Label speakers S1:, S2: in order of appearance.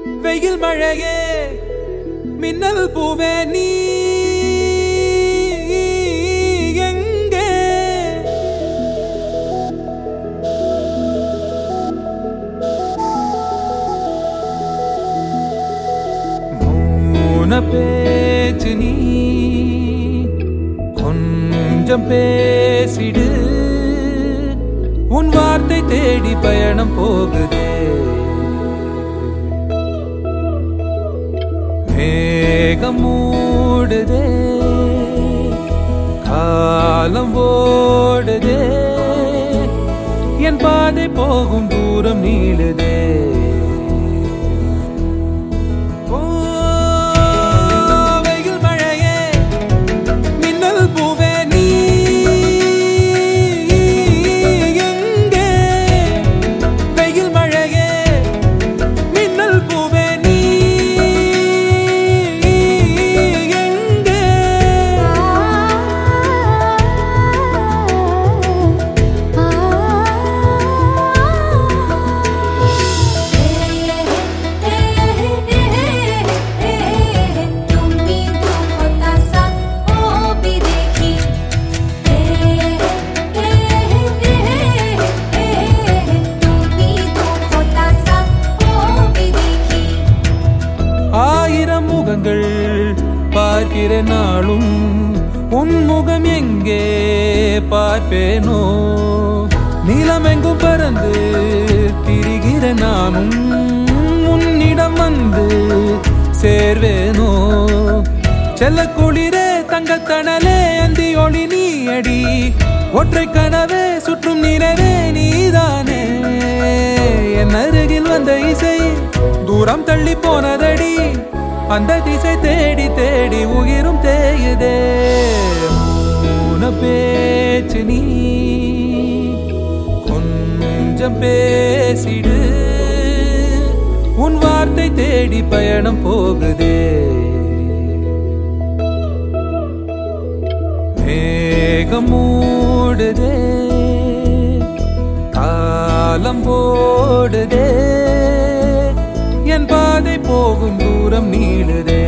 S1: வெயில் மழையே மின்னல் பூவே நீ எங்கே மௌன பேச்சு நீ கொஞ்சம் பேசிடு உன் வார்த்தை தேடி பயணம் போகுதே மேகம் மூடுதே காலம் ஓடுதே என் பாதை போகும் தூரம் நீளுதே முகங்கள் பார்க்கிற நாளும் உன் முகம் எங்கே பார்ப்பேனோ நீலமெங்கும் பறந்து திரிகிற நானும் உன்னிடம் வந்து சேர்வேனோ செல்ல குளிரே தங்கத்தணலே அந்தி ஒளி நீ அடி ஒற்றை கனவே சுற்றும் நிலவே நீதானே என் அருகில் வந்த இசை தூரம் தள்ளி போனதடி அந்த திசை தேடி தேடி உயிரும் தேயுதே மௌன பேச்சு நீ கொஞ்சம் பேசிடு உன் வார்த்தை தேடி பயணம் போகுதே மேகம் மூடுதே காலம் ஓடுதே என் பாதை போகும் தூரம் நீளுதே